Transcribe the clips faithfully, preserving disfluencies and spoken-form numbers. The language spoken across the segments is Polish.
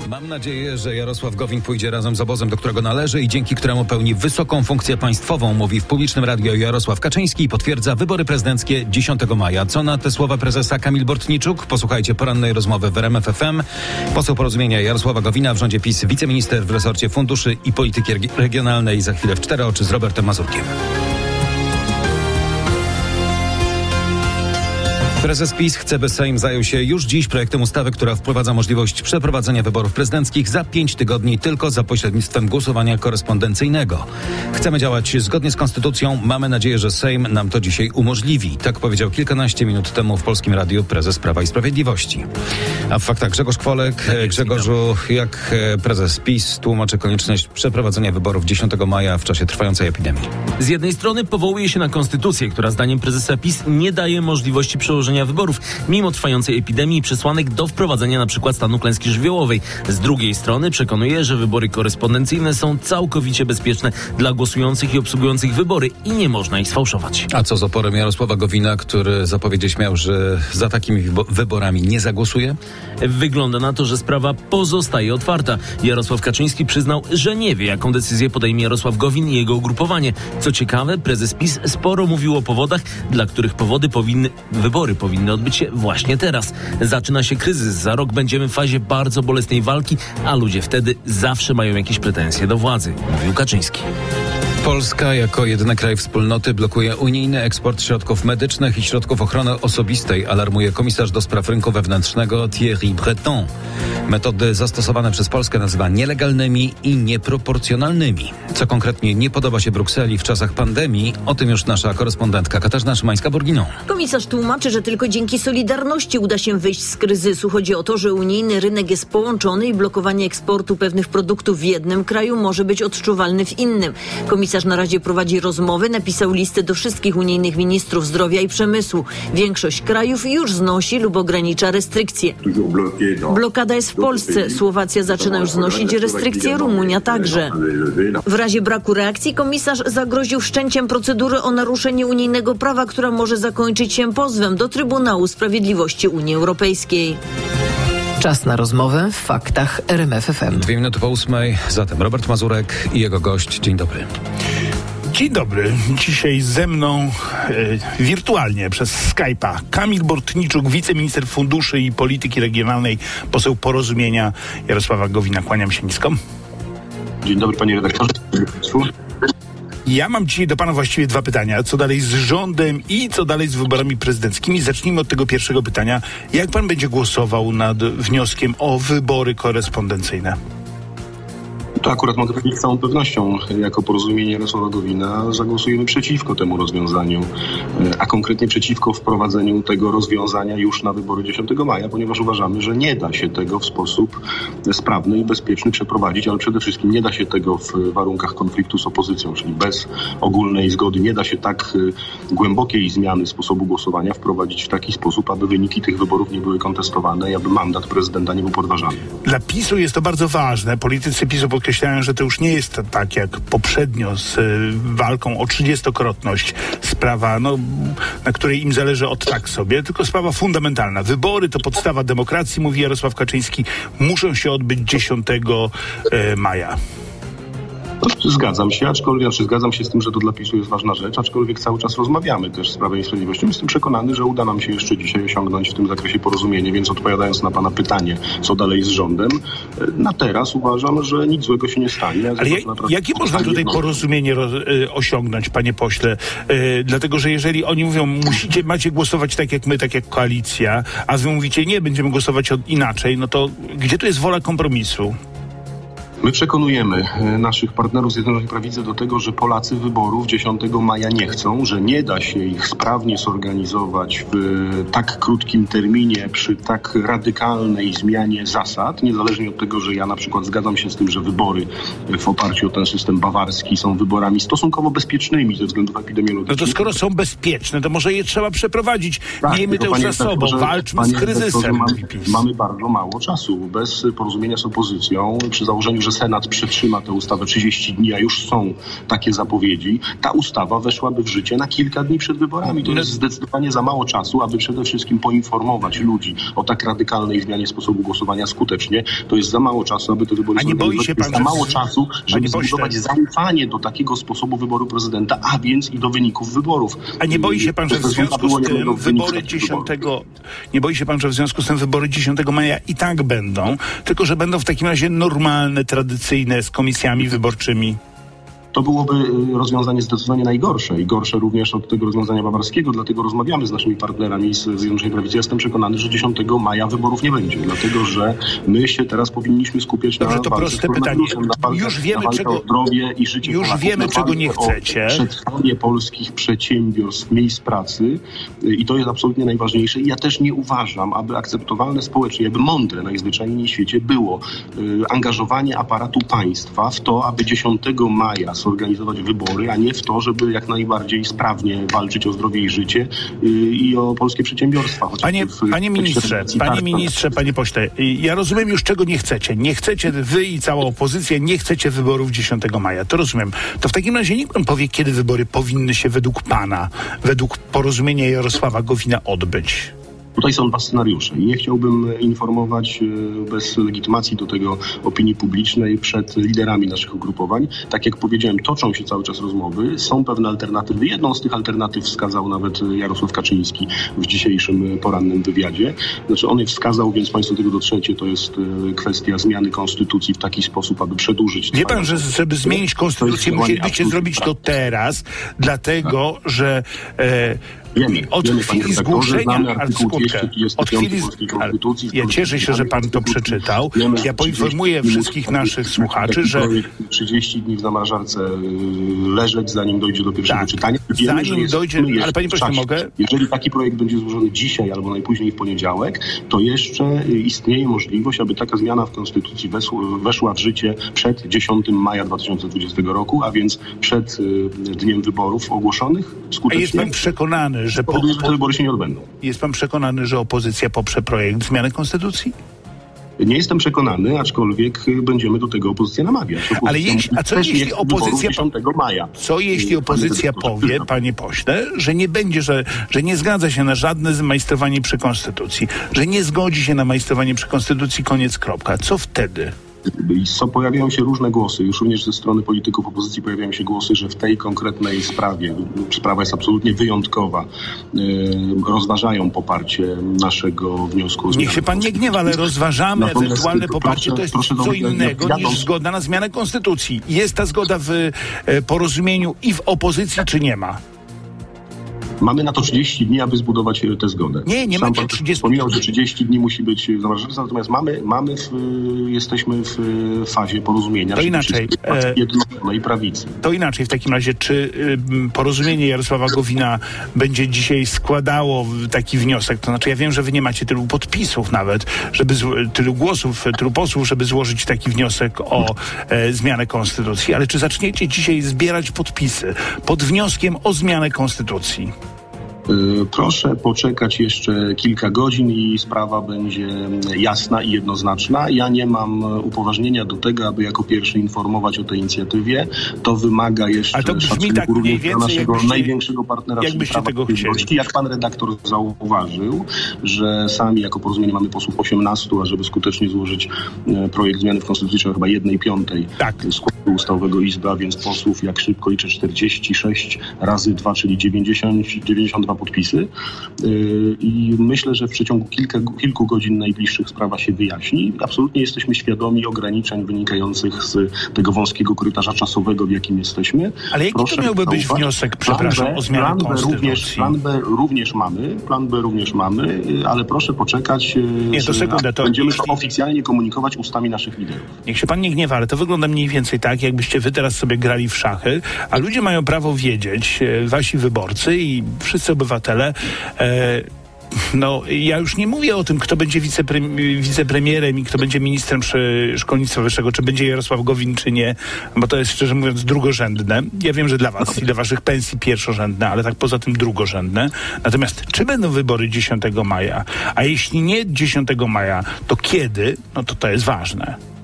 Mam nadzieję, że Jarosław Gowin pójdzie razem z obozem, do którego należy i dzięki któremu pełni wysoką funkcję państwową, mówi w publicznym radiu Jarosław Kaczyński i potwierdza wybory prezydenckie dziesiątego maja. Co na te słowa prezesa Kamil Bortniczuk? Posłuchajcie porannej rozmowy w R M F F M. Poseł Porozumienia Jarosława Gowina w rządzie PiS, wiceminister w resorcie funduszy i polityki regionalnej. Za chwilę w Cztery Oczy z Robertem Mazurkiem. Prezes PiS chce, by Sejm zajął się już dziś projektem ustawy, która wprowadza możliwość przeprowadzenia wyborów prezydenckich za pięć tygodni tylko za pośrednictwem głosowania korespondencyjnego. Chcemy działać zgodnie z konstytucją. Mamy nadzieję, że Sejm nam to dzisiaj umożliwi. Tak powiedział kilkanaście minut temu w Polskim Radiu prezes Prawa i Sprawiedliwości. A w faktach Grzegorz Kwolek. Grzegorzu, jak prezes PiS tłumaczy konieczność przeprowadzenia wyborów dziesiątego maja w czasie trwającej epidemii? Z jednej strony powołuje się na konstytucję, która zdaniem prezesa PiS nie daje możliwości przełożenia wyborów, mimo trwającej epidemii i przesłanek do wprowadzenia na przykład stanu klęski żywiołowej. Z drugiej strony przekonuje, że wybory korespondencyjne są całkowicie bezpieczne dla głosujących i obsługujących wybory i nie można ich sfałszować. A co z oporem Jarosława Gowina, który zapowiedzieć miał, że za takimi wyborami nie zagłosuje? Wygląda na to, że sprawa pozostaje otwarta. Jarosław Kaczyński przyznał, że nie wie, jaką decyzję podejmie Jarosław Gowin i jego ugrupowanie. Co ciekawe, prezes PiS sporo mówił o powodach, dla których powody powinny, wybory powinny odbyć się właśnie teraz. Zaczyna się kryzys, za rok będziemy w fazie bardzo bolesnej walki, a ludzie wtedy zawsze mają jakieś pretensje do władzy, mówił Kaczyński. Polska jako jedyny kraj wspólnoty blokuje unijny eksport środków medycznych i środków ochrony osobistej, alarmuje komisarz do spraw rynku wewnętrznego Thierry Breton. Metody zastosowane przez Polskę nazywa nielegalnymi i nieproporcjonalnymi. Co konkretnie nie podoba się Brukseli w czasach pandemii, o tym już nasza korespondentka Katarzyna Szymańska-Borginą. Komisarz tłumaczy, że tylko dzięki solidarności uda się wyjść z kryzysu. Chodzi o to, że unijny rynek jest połączony i blokowanie eksportu pewnych produktów w jednym kraju może być odczuwalny w innym. Komisarz na razie prowadzi rozmowy, napisał listę do wszystkich unijnych ministrów zdrowia i przemysłu. Większość krajów już znosi lub ogranicza restrykcje. Blokada jest w Polsce. Słowacja zaczyna już znosić restrykcje, Rumunia także. W razie braku reakcji komisarz zagroził wszczęciem procedury o naruszenie unijnego prawa, która może zakończyć się pozwem do Trybunału Sprawiedliwości Unii Europejskiej. Czas na rozmowę w faktach R M F F M. Dwie minuty po ósmej, zatem Robert Mazurek i jego gość. Dzień dobry. Dzień dobry. Dzisiaj ze mną e, wirtualnie przez Skype'a Kamil Bortniczuk, wiceminister funduszy i polityki regionalnej, poseł Porozumienia Jarosława Gowina. Kłaniam się nisko. Dzień dobry, panie redaktorze. Ja mam dzisiaj do pana właściwie dwa pytania. Co dalej z rządem i co dalej z wyborami prezydenckimi? Zacznijmy od tego pierwszego pytania. Jak pan będzie głosował nad wnioskiem o wybory korespondencyjne? To akurat mogę powiedzieć z całą pewnością, jako Porozumienie Jarosława Gowina zagłosujemy przeciwko temu rozwiązaniu, a konkretnie przeciwko wprowadzeniu tego rozwiązania już na wybory dziesiątego maja, ponieważ uważamy, że nie da się tego w sposób sprawny i bezpieczny przeprowadzić, ale przede wszystkim nie da się tego w warunkach konfliktu z opozycją, czyli bez ogólnej zgody. Nie da się tak głębokiej zmiany sposobu głosowania wprowadzić w taki sposób, aby wyniki tych wyborów nie były kontestowane i aby mandat prezydenta nie był podważany. Dla PiSu jest to bardzo ważne. Politycy PiSu podkreślają, że to już nie jest tak jak poprzednio z y, walką o trzydziestokrotność. Sprawa, no, na której im zależy od tak sobie, tylko sprawa fundamentalna. Wybory to podstawa demokracji, mówi Jarosław Kaczyński. Muszą się odbyć dziesiątego maja. Zgadzam się, aczkolwiek znaczy zgadzam się z tym, że to dla PiSu jest ważna rzecz, aczkolwiek cały czas rozmawiamy też z Prawem i Sprawiedliwością. Jestem przekonany, że uda nam się jeszcze dzisiaj osiągnąć w tym zakresie porozumienie, więc odpowiadając na pana pytanie, co dalej z rządem, na teraz uważam, że nic złego się nie stanie. Ale ja, jakie można tutaj porozumienie roz, y, osiągnąć, panie pośle? Y, dlatego, że jeżeli oni mówią, musicie, macie głosować tak jak my, tak jak koalicja, a wy mówicie, nie, będziemy głosować od, inaczej, no to gdzie tu jest wola kompromisu? My przekonujemy naszych partnerów z Zjednoczonej Prawicy do tego, że Polacy wyborów dziesiątego maja nie chcą, że nie da się ich sprawnie zorganizować w tak krótkim terminie, przy tak radykalnej zmianie zasad, niezależnie od tego, że ja na przykład zgadzam się z tym, że wybory w oparciu o ten system bawarski są wyborami stosunkowo bezpiecznymi ze względów epidemiologicznych. No to skoro są bezpieczne, to może je trzeba przeprowadzić. Tak, miejmy to już za sobą, walczmy z kryzysem. Mamy, mamy bardzo mało czasu. Bez porozumienia z opozycją, przy założeniu, że Senat przetrzyma tę ustawę trzydzieści dni, a już są takie zapowiedzi, ta ustawa weszłaby w życie na kilka dni przed wyborami. To jest zdecydowanie za mało czasu, aby przede wszystkim poinformować ludzi o tak radykalnej zmianie sposobu głosowania skutecznie. To jest za mało czasu, aby te wybory A nie boi się pan, za mało czasu, żeby pośle, zbudować zaufanie do takiego sposobu wyboru prezydenta, a więc i do wyników wyborów. A nie boi się pan, że w związku z tym wybory dziesiątego nie boi się pan, że w związku z tym wybory dziesiątego maja i tak będą, tylko że będą w takim razie normalne, tradycyjne, z komisjami wyborczymi? To byłoby rozwiązanie zdecydowanie najgorsze i gorsze również od tego rozwiązania bawarskiego, dlatego rozmawiamy z naszymi partnerami z Zjednoczonej Prawicy. Jestem przekonany, że dziesiątego maja wyborów nie będzie, dlatego że my się teraz powinniśmy skupiać Dobrze, na to walce proste z pytanie. na walkę, Już wiemy, na walkę czego, o zdrowie i życie już Polaków, wiemy, czego nie chcecie. Przetrwanie polskich przedsiębiorstw, miejsc pracy i to jest absolutnie najważniejsze. I ja też nie uważam, aby akceptowalne społecznie, aby mądre najzwyczajniej w świecie było y, angażowanie aparatu państwa w to, aby dziesiątego maja zorganizować wybory, a nie w to, żeby jak najbardziej sprawnie walczyć o zdrowie i życie yy, i o polskie przedsiębiorstwa. Panie, w, panie ministrze, panie ministrze, panie pośle, ja rozumiem już, czego nie chcecie. Nie chcecie, wy i cała opozycja, nie chcecie wyborów dziesiątego maja. To rozumiem. To w takim razie niech pan powie, kiedy wybory powinny się według pana, według porozumienia Jarosława Gowina odbyć. Tutaj są dwa scenariusze i nie chciałbym informować bez legitymacji do tego opinii publicznej przed liderami naszych ugrupowań. Tak jak powiedziałem, toczą się cały czas rozmowy, są pewne alternatywy. Jedną z tych alternatyw wskazał nawet Jarosław Kaczyński w dzisiejszym porannym wywiadzie. Znaczy on je wskazał, więc państwo tego dotrzecie, to jest kwestia zmiany konstytucji w taki sposób, aby przedłużyć... Wie pan, że żeby zmienić konstytucję musielibyście zrobić to teraz, dlatego, tak. że... E, Wiemy, od wiemy, chwili zgłoszenia, ale skutkę, od chwili, ja cieszę się, że pan to przeczytał. Ja poinformuję wszystkich naszych słuchaczy, że trzydzieści dni w zamrażarce leżeć, zanim dojdzie do pierwszego tak, czytania. Wiemy, zanim jest, dojdzie, ale panie pośle, mogę? Jeżeli taki projekt będzie złożony dzisiaj albo najpóźniej w poniedziałek, to jeszcze istnieje możliwość, aby taka zmiana w Konstytucji weszła, weszła w życie przed dziesiątego maja dwa tysiące dwudziestego roku, a więc przed dniem wyborów ogłoszonych skutecznie. A jest pan przekonany, że po, po, wybory się nie odbędą. Jest pan przekonany, że opozycja poprze projekt zmiany konstytucji? Nie jestem przekonany, aczkolwiek będziemy do tego opozycję namawiać. Opozycja Ale jeśli, a co jeśli opozycja dziesiątego maja. Co jeśli opozycja powie, panie pośle, że nie będzie, że, że nie zgadza się na żadne majstrowanie przy konstytucji, że nie zgodzi się na majstrowanie przy konstytucji, koniec, kropka. Co wtedy? So, pojawiają się różne głosy, już również ze strony polityków opozycji pojawiają się głosy, że w tej konkretnej sprawie, sprawa jest absolutnie wyjątkowa, yy, rozważają poparcie naszego wniosku. Niech się pan nie gniewa, ale rozważamy Natomiast ewentualne poparcie, proszę, to jest proszę co innego jadąc... niż zgoda na zmianę konstytucji. Jest ta zgoda w e, porozumieniu i w opozycji, czy nie ma? Mamy na to trzydzieści dni, aby zbudować tę zgodę. Nie, nie Sam macie trzydziestu dni. Wspominał, że trzydzieści dni musi być w zamrażarce, natomiast mamy, mamy w, jesteśmy w fazie porozumienia. To inaczej. E... Jednostronnej prawicy. To inaczej w takim razie. Czy y, porozumienie Jarosława Gowina będzie dzisiaj składało taki wniosek? To znaczy ja wiem, że wy nie macie tylu podpisów nawet, żeby zło- tylu głosów, tylu posłów, żeby złożyć taki wniosek o e, zmianę konstytucji. Ale czy zaczniecie dzisiaj zbierać podpisy pod wnioskiem o zmianę konstytucji? Proszę poczekać jeszcze kilka godzin i sprawa będzie jasna i jednoznaczna. Ja nie mam upoważnienia do tego, aby jako pierwszy informować o tej inicjatywie. To wymaga jeszcze to brzmi tak mniej więcej, naszego jakbyście, największego partnera. Jakbyście tego chcieli. Jak pan redaktor zauważył, że sami jako porozumienie mamy posłów osiemnastu, a żeby skutecznie złożyć projekt zmiany w Konstytucji trzeba chyba jednej piątej tak. składu ustawowego Izby, a więc posłów jak szybko liczę czterdzieści sześć razy dwa, czyli dziewięćdziesiąt, dziewięćdziesiąt dwa podpisy i myślę, że w przeciągu kilka, kilku godzin najbliższych sprawa się wyjaśni. Absolutnie jesteśmy świadomi ograniczeń wynikających z tego wąskiego korytarza czasowego, w jakim jesteśmy. Ale jaki Proszę to miałby być wniosek, przepraszam, B, o zmianę plan konstytucji? B również, plan B również mamy, plan B również mamy, ale proszę poczekać, nie, to sekundę, to będziemy jeśli... to oficjalnie komunikować ustami naszych liderów. Niech się pan nie gniewa, ale to wygląda mniej więcej tak, jakbyście wy teraz sobie grali w szachy, a ludzie mają prawo wiedzieć, wasi wyborcy i wszyscy obywatele, e, no ja już nie mówię o tym, kto będzie wicepremi- wicepremierem i kto będzie ministrem szkolnictwa wyższego, czy będzie Jarosław Gowin, czy nie, bo to jest szczerze mówiąc drugorzędne. Ja wiem, że dla was i dla waszych pensji pierwszorzędne, ale tak poza tym drugorzędne. Natomiast czy będą wybory dziesiątego maja? A jeśli nie dziesiątego maja, to kiedy? No to to jest ważne.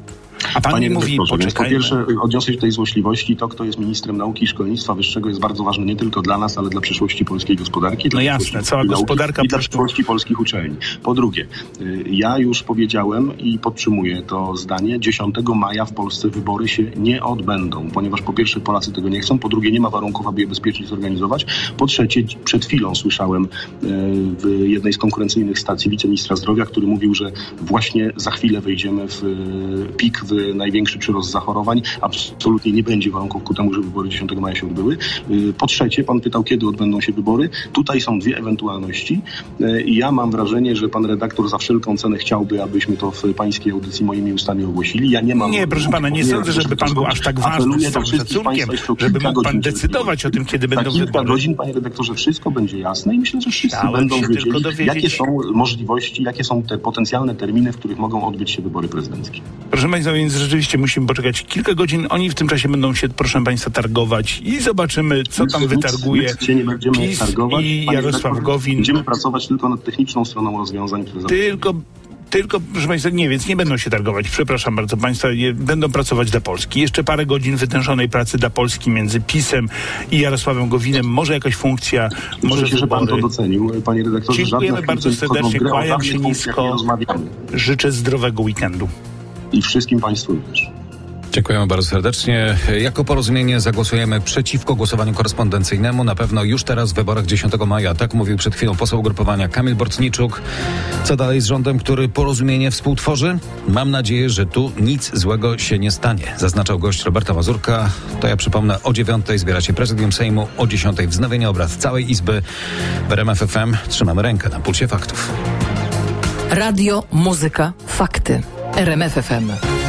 A pan Panie nie mówi, redaktorze, więc po poczekajmy. pierwsze odniosę się do tej złośliwości. To, kto jest ministrem nauki i szkolnictwa wyższego, jest bardzo ważne nie tylko dla nas, ale dla przyszłości polskiej gospodarki. Dla No jasne, przyszłości cała nauki gospodarka i dla po prostu- przyszłości polskich uczelni. Po drugie, y, ja już powiedziałem i podtrzymuję to zdanie, dziesiątego maja w Polsce wybory się nie odbędą, ponieważ po pierwsze Polacy tego nie chcą, po drugie nie ma warunków, aby je bezpiecznie zorganizować, po trzecie przed chwilą słyszałem y, w jednej z konkurencyjnych stacji wiceministra zdrowia, który mówił, że właśnie za chwilę wejdziemy w y, pik, w największy przyrost zachorowań. Absolutnie nie będzie warunków ku temu, żeby wybory dziesiątego maja się odbyły. Y, po trzecie, pan pytał, kiedy odbędą się wybory. Tutaj są dwie ewentualności. Y, i ja mam wrażenie, że pan redaktor za wszelką cenę chciałby, abyśmy to w pańskiej audycji moimi ustami ogłosili. Ja nie mam... Nie, proszę pana, nie sądzę, żeby pan był aż tak ważny, Apeluję z do całym wszystkich szacunkiem, państwa jeszcze o żeby kilka mógł pan godzin decydować o tym, kiedy Za będą kilka wybory. godzin, panie redaktorze, wszystko będzie jasne i myślę, że wszyscy Chciałem będą się tylko wiedzieli, dowiedzieć. jakie są możliwości, jakie są te potencjalne terminy, w których mogą odbyć się wybory prezydenckie. Proszę państwa, więc rzeczywiście musimy poczekać kilka godzin. Oni w tym czasie będą się, proszę państwa, targować i zobaczymy, co tam Nic- wytarguje nic się nie będziemy PiS targować. i Panie Jarosław redaktorze, Gowin. Będziemy pracować tylko nad techniczną stroną rozwiązań, które Tylko, tylko, proszę państwa, nie, więc nie będą się targować. Przepraszam bardzo państwa, nie, będą pracować dla Polski. Jeszcze parę godzin wytężonej pracy dla Polski między PiS-em i Jarosławem Gowinem. Może jakaś funkcja, może Cieszę się, że pan to wybory. docenił, panie redaktorze. Dziękujemy Żadne bardzo funkcje nie wchodzą w serdecznie, grę, o kłaniam żadnych się funkcjach nisko. nie rozmawiamy. Życzę zdrowego weekendu. I wszystkim państwu również. Dziękujemy bardzo serdecznie. Jako Porozumienie zagłosujemy przeciwko głosowaniu korespondencyjnemu. Na pewno już teraz w wyborach dziesiątego maja. Tak mówił przed chwilą poseł ugrupowania Kamil Bortniczuk. Co dalej z rządem, który Porozumienie współtworzy? Mam nadzieję, że tu nic złego się nie stanie, zaznaczał gość Roberta Mazurka. To ja przypomnę, o dziewiątej zbiera się Prezydium Sejmu, o dziesiątej wznowienie obrad całej Izby. W R M F F M trzymamy rękę na pulsie faktów. Radio, muzyka, fakty. R M F F M.